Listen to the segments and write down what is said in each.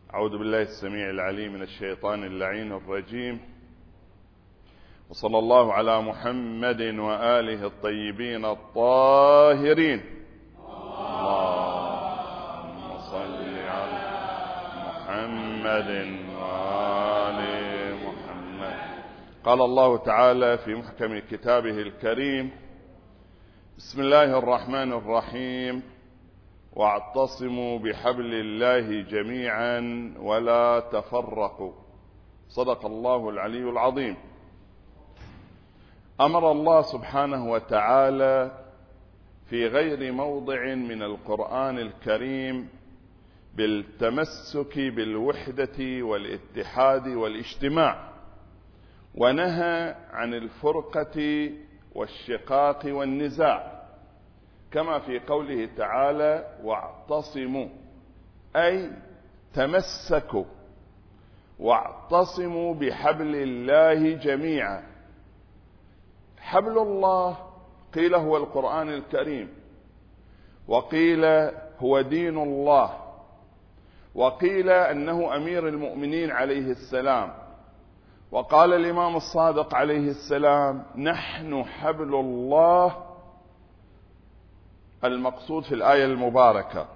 أعوذ بالله السميع العليم من الشيطان اللعين الرجيم، وصلى الله على محمد وآله الطيبين الطاهرين. اللهم صل على محمد وآل محمد. قال الله تعالى في محكم كتابه الكريم: بسم الله الرحمن الرحيم، واعتصموا بحبل الله جميعا ولا تفرقوا. صدق الله العلي العظيم. أمر الله سبحانه وتعالى في غير موضع من القرآن الكريم بالتمسك بالوحدة والاتحاد والاجتماع، ونهى عن الفرقة والشقاق والنزاع، كما في قوله تعالى: واعتصموا، أي تمسكوا، واعتصموا بحبل الله جميعا. حبل الله قيل هو القرآن الكريم، وقيل هو دين الله، وقيل أنه أمير المؤمنين عليه السلام، وقال الإمام الصادق عليه السلام: نحن حبل الله، المقصود في الآية المباركة.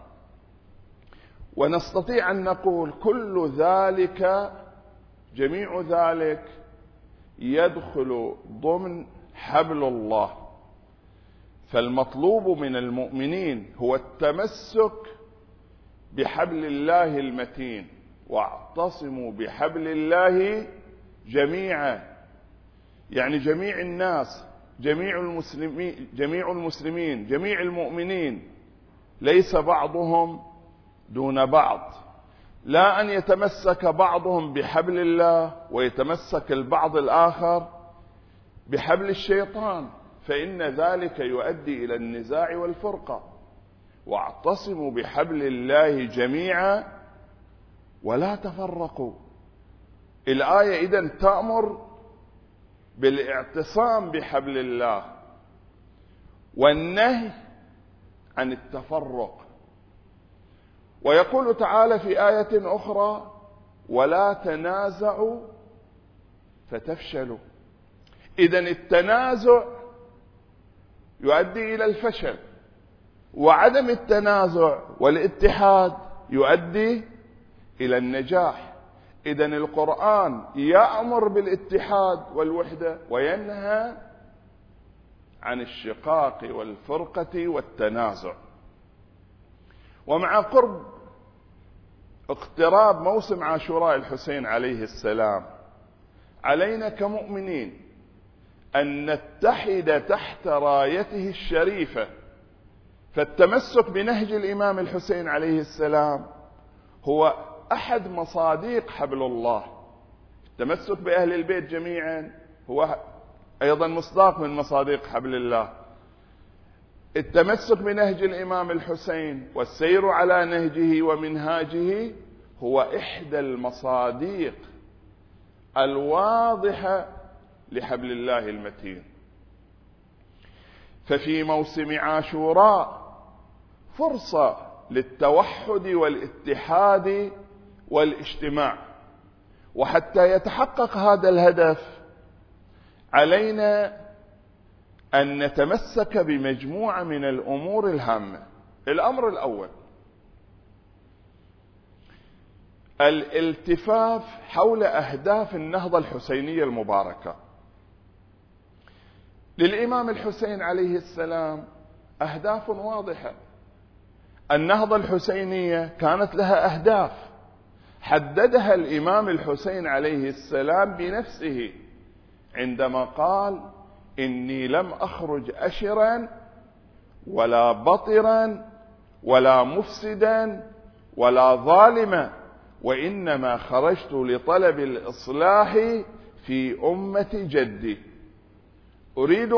ونستطيع أن نقول كل ذلك، جميع ذلك يدخل ضمن حبل الله. فالمطلوب من المؤمنين هو التمسك بحبل الله المتين، واعتصموا بحبل الله جميعا، يعني جميع الناس، جميع المسلمين، جميع المؤمنين، ليس بعضهم دون بعض. لا أن يتمسك بعضهم بحبل الله ويتمسك البعض الآخر بحبل الشيطان، فإن ذلك يؤدي إلى النزاع والفرقة. واعتصموا بحبل الله جميعا ولا تفرقوا. الآية إذن تأمر بالاعتصام بحبل الله، والنهي عن التفرق. ويقول تعالى في آية أخرى: ولا تنازعوا فتفشلوا. إذن التنازع يؤدي إلى الفشل، وعدم التنازع والاتحاد يؤدي إلى النجاح. إذن القرآن يأمر بالاتحاد والوحدة، وينهى عن الشقاق والفرقة والتنازع. ومع قرب اقتراب موسم عاشوراء الحسين عليه السلام، علينا كمؤمنين أن نتحد تحت رايته الشريفة. فالتمسك بنهج الإمام الحسين عليه السلام هو أحد مصاديق حبل الله. التمسك بأهل البيت جميعا هو أيضا مصداق من مصاديق حبل الله. التمسك بنهج الإمام الحسين والسير على نهجه ومنهاجه هو إحدى المصاديق الواضحة لحبل الله المتين. ففي موسم عاشوراء فرصة للتوحد والاتحاد والاجتماع. وحتى يتحقق هذا الهدف علينا أن نتمسك بمجموعة من الأمور الهامة. الأمر الأول: الالتفاف حول أهداف النهضة الحسينية المباركة. للإمام الحسين عليه السلام أهداف واضحة. النهضة الحسينية كانت لها أهداف حددها الإمام الحسين عليه السلام بنفسه عندما قال: إني لم أخرج أشرا ولا بطرا ولا مفسدا ولا ظالما، وإنما خرجت لطلب الإصلاح في أمة جدي. أريد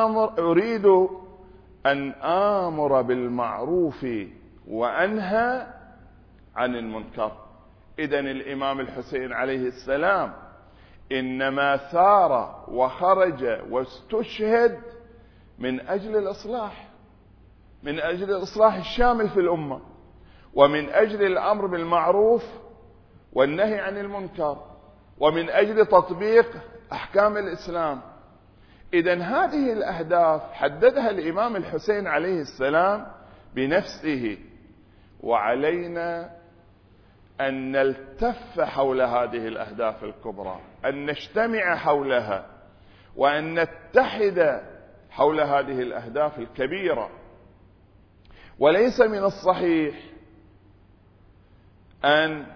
أن آمر بالمعروف وأنهى عن المنكر. إذن الإمام الحسين عليه السلام إنما ثار وخرج واستشهد من أجل الإصلاح، من أجل الإصلاح الشامل في الأمة، ومن أجل الأمر بالمعروف والنهي عن المنكر، ومن أجل تطبيق أحكام الإسلام. إذن هذه الأهداف حددها الإمام الحسين عليه السلام بنفسه، وعلينا أن نلتف حول هذه الأهداف الكبرى، أن نجتمع حولها، وأن نتحد حول هذه الأهداف الكبيرة. وليس من الصحيح أن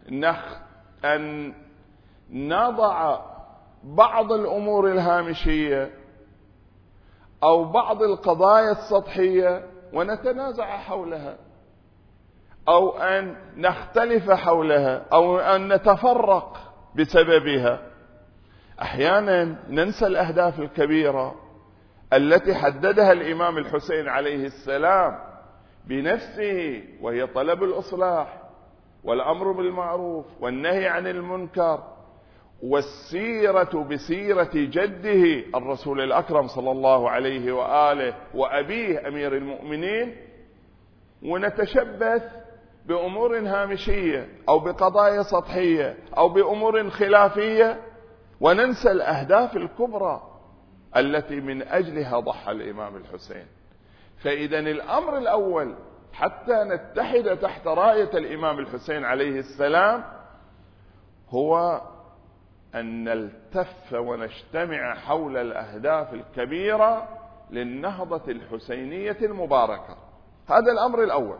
نضع بعض الأمور الهامشية أو بعض القضايا السطحية ونتنازع حولها، أو أن نختلف حولها، أو أن نتفرق بسببها. أحيانا ننسى الأهداف الكبيرة التي حددها الإمام الحسين عليه السلام بنفسه، وهي طلب الإصلاح والأمر بالمعروف والنهي عن المنكر، والسيرة بسيرة جده الرسول الأكرم صلى الله عليه وآله وأبيه أمير المؤمنين، ونتشبث بأمور هامشية أو بقضايا سطحية أو بأمور خلافية، وننسى الأهداف الكبرى التي من أجلها ضحى الإمام الحسين. فإذا الأمر الأول حتى نتحد تحت راية الإمام الحسين عليه السلام هو أن نلتف ونجتمع حول الأهداف الكبيرة للنهضة الحسينية المباركة. هذا الأمر الأول.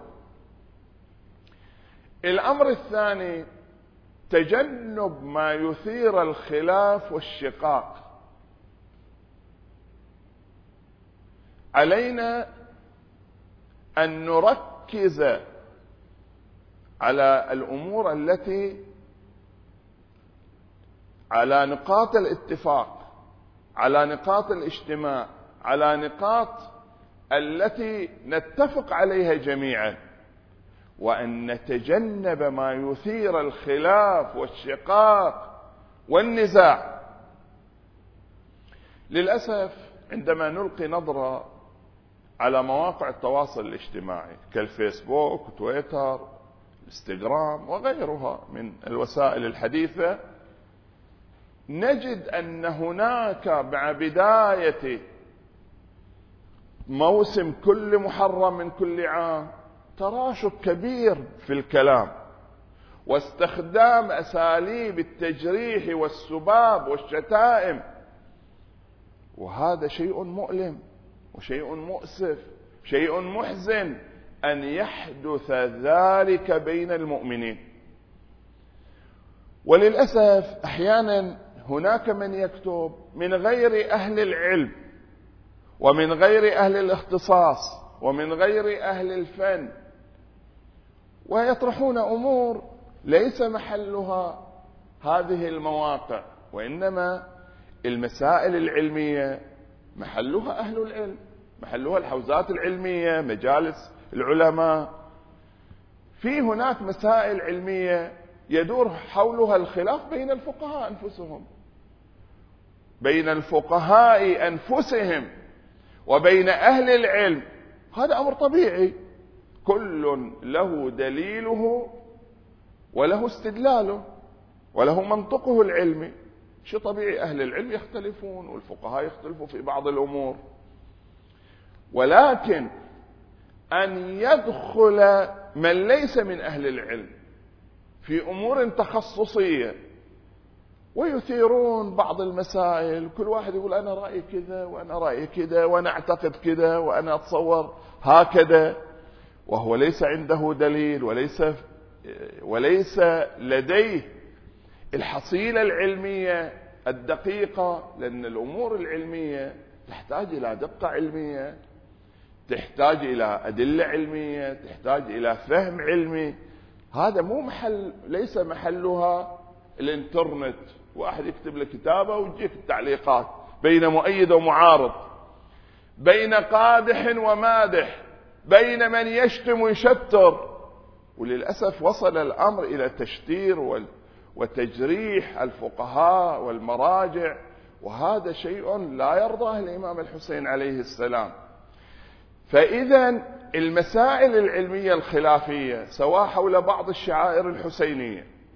الأمر الثاني تجنب ما يثير الخلاف والشقاق. علينا أن نركز على الأمور التي على نقاط الاتفاق، على نقاط الاجتماع، على نقاط التي نتفق عليها جميعا، وأن نتجنب ما يثير الخلاف والشقاق والنزاع. للأسف عندما نلقي نظرة على مواقع التواصل الاجتماعي كالفيسبوك وتويتر الانستغرام وغيرها من الوسائل الحديثة، نجد أن هناك مع بداية موسم كل محرم من كل عام تراشق كبير في الكلام، واستخدام أساليب التجريح والسباب والشتائم، وهذا شيء مؤلم وشيء مؤسف، شيء محزن أن يحدث ذلك بين المؤمنين. وللأسف أحيانا هناك من يكتب من غير أهل العلم ومن غير أهل الاختصاص ومن غير أهل الفن، ويطرحون أمور ليس محلها هذه المواقع، وإنما المسائل العلمية محلها أهل العلم، محلها الحوزات العلمية، مجالس العلماء. في هناك مسائل علمية يدور حولها الخلاف بين الفقهاء أنفسهم، بين الفقهاء أنفسهم وبين أهل العلم. هذا أمر طبيعي، كل له دليله وله استدلاله وله منطقه العلمي. شيء طبيعي، أهل العلم يختلفون والفقهاء يختلفوا في بعض الأمور، ولكن أن يدخل من ليس من أهل العلم في أمور تخصصية ويثيرون بعض المسائل، كل واحد يقول أنا رأيي كذا وأنا رأيي كذا وأنا أعتقد كذا وأنا أتصور هكذا، وهو ليس عنده دليل وليس لديه الحصيلة العلمية الدقيقة. لأن الأمور العلمية تحتاج إلى دقة علمية، تحتاج إلى أدلة علمية، تحتاج إلى فهم علمي. هذا مو محل، ليس محلها الانترنت، واحد يكتب له كتابة ويجيك التعليقات بين مؤيد ومعارض، بين قادح ومادح، بين من يشتم ويشتر. وللأسف وصل الأمر إلى تشتير وتجريح الفقهاء والمراجع، وهذا شيء لا يرضاه الإمام الحسين عليه السلام. فإذا المسائل العلمية الخلافية سواء حول بعض الشعائر الحسينية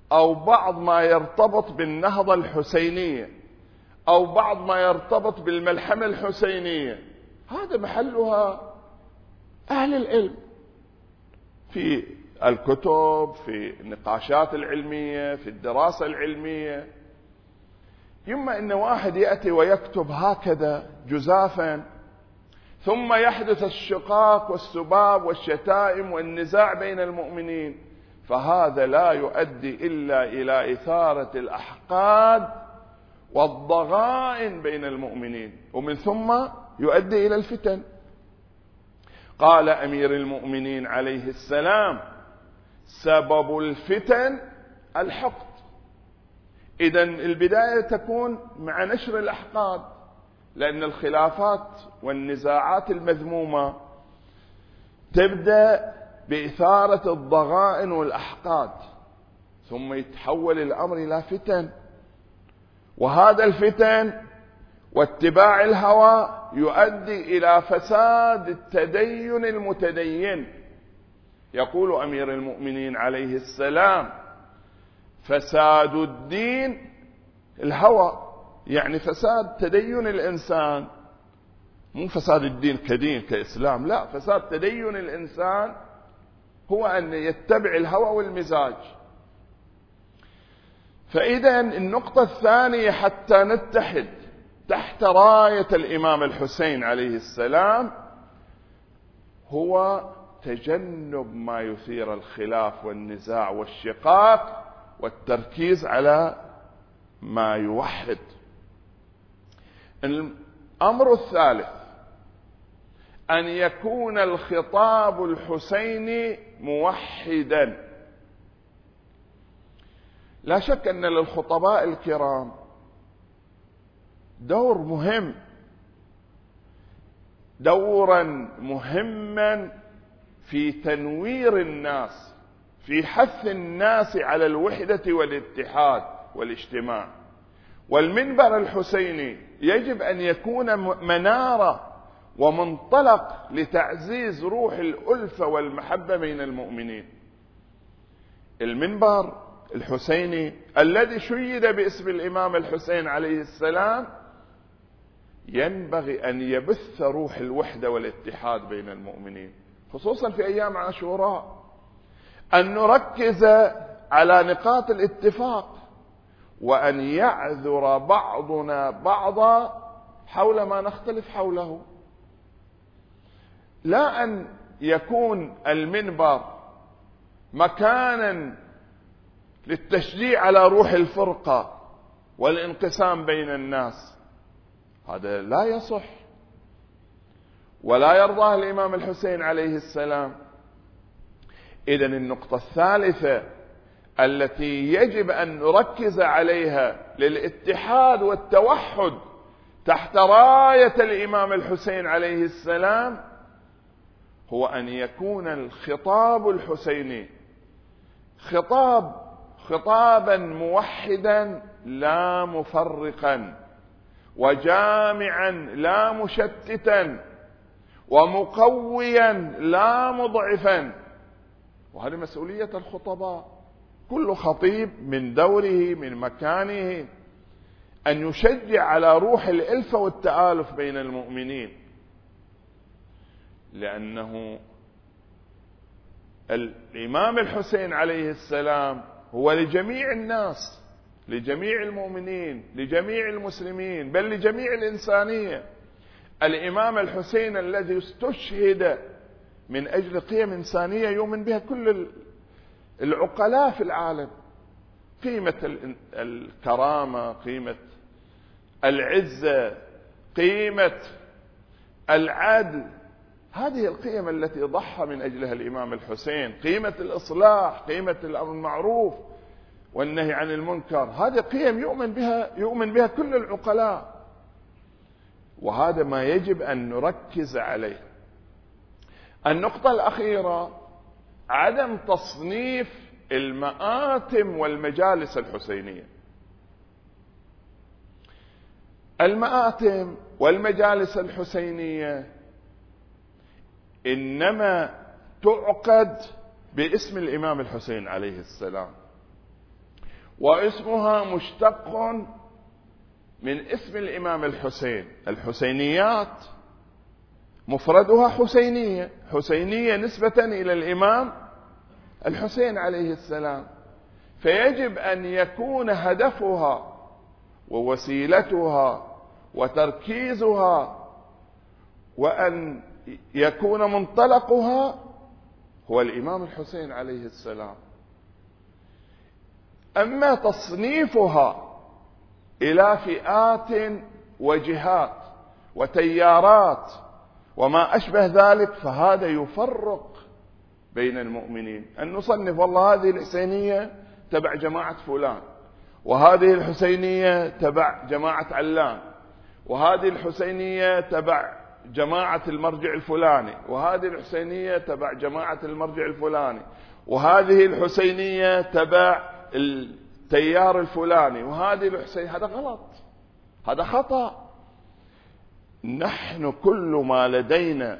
أو بعض ما يرتبط بالنهضة الحسينية أو بعض ما يرتبط بالملحمة الحسينية، هذا محلها أهل العلم في الكتب، في النقاشات العلمية، في الدراسة العلمية. إما أن واحد يأتي ويكتب هكذا جزافا ثم يحدث الشقاق والسباب والشتائم والنزاع بين المؤمنين، فهذا لا يؤدي إلا إلى إثارة الأحقاد والضغائن بين المؤمنين، ومن ثم يؤدي إلى الفتن. قال أمير المؤمنين عليه السلام: سبب الفتن الحقد. إذن البداية تكون مع نشر الأحقاد، لأن الخلافات والنزاعات المذمومة تبدأ بإثارة الضغائن والأحقاد، ثم يتحول الأمر إلى فتن، وهذا الفتن واتباع الهوى يؤدي إلى فساد التدين المتدين. يقول أمير المؤمنين عليه السلام: فساد الدين الهوى، يعني فساد تدين الإنسان، مو فساد الدين كدين كإسلام، لا، فساد تدين الإنسان هو أن يتبع الهوى والمزاج. فإذا النقطة الثانية حتى نتحد تحت راية الإمام الحسين عليه السلام هو تجنب ما يثير الخلاف والنزاع والشقاق، والتركيز على ما يوحد. الأمر الثالث أن يكون الخطاب الحسيني موحدا. لا شك أن للخطباء الكرام دور مهم، دورا مهما في تنوير الناس، في حث الناس على الوحدة والاتحاد والاجتماع. والمنبر الحسيني يجب أن يكون منارة ومنطلق لتعزيز روح الألفة والمحبة بين المؤمنين. المنبر الحسيني الذي شيد باسم الإمام الحسين عليه السلام ينبغي أن يبث روح الوحدة والاتحاد بين المؤمنين، خصوصا في أيام عاشوراء، أن نركز على نقاط الاتفاق، وأن يعذر بعضنا بعضا حول ما نختلف حوله. لا أن يكون المنبر مكانا للتشجيع على روح الفرقة والانقسام بين الناس، هذا لا يصح ولا يرضاه الإمام الحسين عليه السلام. إذن النقطة الثالثة التي يجب أن نركز عليها للاتحاد والتوحد تحت راية الإمام الحسين عليه السلام هو أن يكون الخطاب الحسيني خطابا موحدا لا مفرقا، وجامعا لا مشتتا، ومقويا لا مضعفا. وهذه مسؤولية الخطباء. كل خطيب من دوره من مكانه أن يشجع على روح الألفة والتآلف بين المؤمنين، لأنه الإمام الحسين عليه السلام هو لجميع الناس، لجميع المؤمنين، لجميع المسلمين، بل لجميع الإنسانية. الإمام الحسين الذي استشهد من أجل قيم إنسانية يؤمن بها كل العقلاء في العالم، قيمة الكرامة، قيمة العزة، قيمة العدل، هذه القيم التي ضحى من أجلها الإمام الحسين، قيمة الإصلاح، قيمة الأمر المعروف والنهي عن المنكر، هذه قيم يؤمن بها كل العقلاء، وهذا ما يجب أن نركز عليه. النقطة الأخيرة عدم تصنيف المآتم والمجالس الحسينية. المآتم والمجالس الحسينية إنما تعقد باسم الإمام الحسين عليه السلام، واسمها مشتق من اسم الإمام الحسين. الحسينيات مفردها حسينية، حسينية نسبة إلى الإمام الحسين عليه السلام، فيجب أن يكون هدفها ووسيلتها وتركيزها وأن يكون منطلقها هو الإمام الحسين عليه السلام. أما تصنيفها إلى فئات وجهات وتيارات وما أشبه ذلك فهذا يفرق بين المؤمنين. أن نصنف والله هذه الحسينية تبع جماعة فلان، وهذه الحسينية تبع جماعة علان، وهذه الحسينية تبع جماعة المرجع الفلاني، وهذه الحسينية تبع جماعة المرجع الفلاني، وهذه الحسينية تبع التيار الفلاني، وهذه الحسين. هذا غلط، هذا خطأ. نحن كل ما لدينا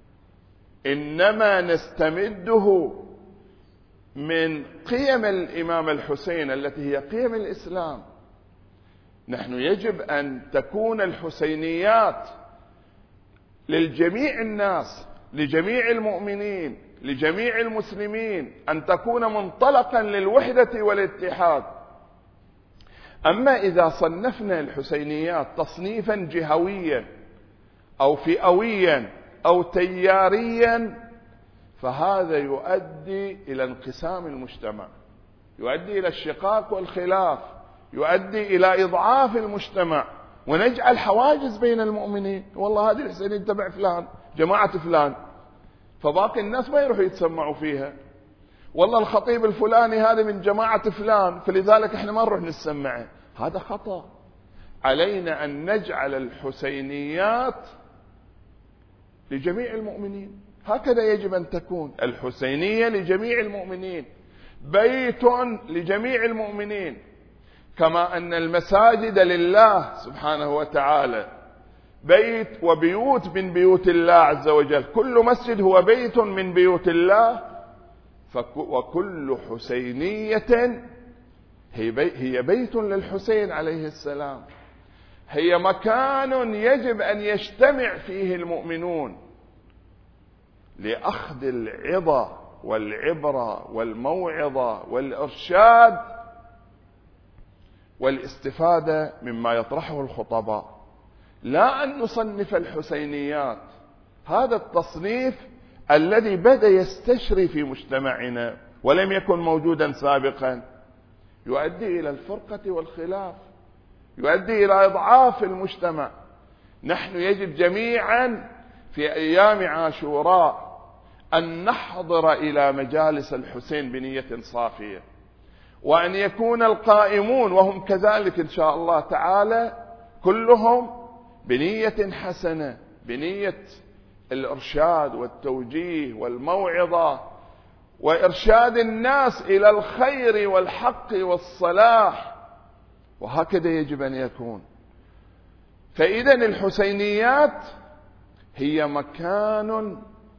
إنما نستمده من قيم الإمام الحسين التي هي قيم الإسلام. نحن يجب أن تكون الحسينيات للجميع الناس، لجميع المؤمنين، لجميع المسلمين، أن تكون منطلقا للوحدة والاتحاد. أما إذا صنفنا الحسينيات تصنيفا جهويا أو فئويا أو تياريا فهذا يؤدي إلى انقسام المجتمع، يؤدي إلى الشقاق والخلاف، يؤدي إلى إضعاف المجتمع، ونجعل حواجز بين المؤمنين. والله هذه الحسينية تبع فلان، جماعة فلان، فباقي الناس ما يروحوا يتسمعوا فيها. والله الخطيب الفلاني هذا من جماعة فلان فلذلك احنا ما نروح نسمعه. هذا خطأ. علينا أن نجعل الحسينيات لجميع المؤمنين، هكذا يجب أن تكون الحسينية لجميع المؤمنين، بيت لجميع المؤمنين، كما أن المساجد لله سبحانه وتعالى بيت وبيوت من بيوت الله عز وجل، كل مسجد هو بيت من بيوت الله، وكل حسينية هي بيت للحسين عليه السلام، هي مكان يجب أن يجتمع فيه المؤمنون لأخذ العظة والعبرة والموعظة والإرشاد والاستفادة مما يطرحه الخطباء، لا أن نصنف الحسينيات. هذا التصنيف الذي بدأ يستشري في مجتمعنا ولم يكن موجودا سابقا يؤدي إلى الفرقة والخلاف، يؤدي إلى إضعاف المجتمع. نحن يجب جميعا في أيام عاشوراء أن نحضر إلى مجالس الحسين بنية صافية، وأن يكون القائمون وهم كذلك إن شاء الله تعالى كلهم بنية حسنة، بنية الإرشاد والتوجيه والموعظة وإرشاد الناس إلى الخير والحق والصلاح، وهكذا يجب أن يكون. فإذا الحسينيات هي مكان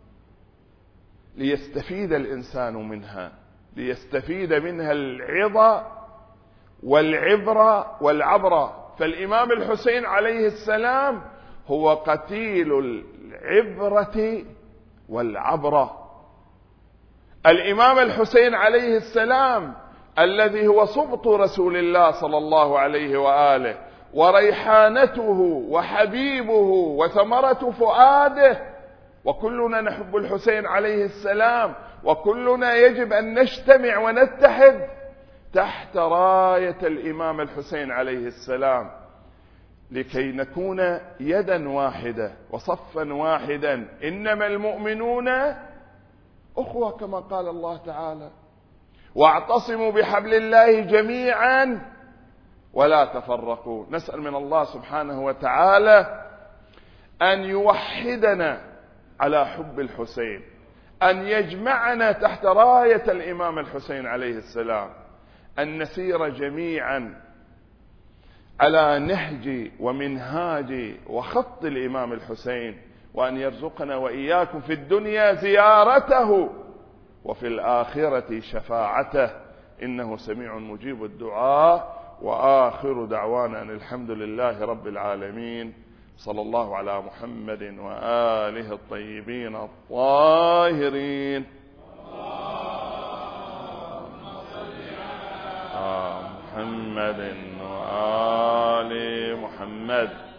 ليستفيد الإنسان منها، ليستفيد منها العظة والعبرة والعبرة. فالإمام الحسين عليه السلام هو قتيل العبرة والعبرة. الإمام الحسين عليه السلام الذي هو سبط رسول الله صلى الله عليه وآله وريحانته وحبيبه وثمرة فؤاده، وكلنا نحب الحسين عليه السلام، وكلنا يجب أن نجتمع ونتحد تحت راية الإمام الحسين عليه السلام لكي نكون يدا واحدة وصفا واحدا. إنما المؤمنون أخوة كما قال الله تعالى، واعتصموا بحبل الله جميعا ولا تفرقوا. نسأل من الله سبحانه وتعالى أن يوحدنا على حب الحسين، أن يجمعنا تحت راية الإمام الحسين عليه السلام، أن نسير جميعا على نهج ومنهاج وخط الإمام الحسين، وأن يرزقنا وإياكم في الدنيا زيارته وفي الآخرة شفاعته. إنه سميع مجيب الدعاء. وآخر دعوانا أن الحمد لله رب العالمين. صلى الله على محمد وآله الطيبين الطاهرين. محمد وآل محمد.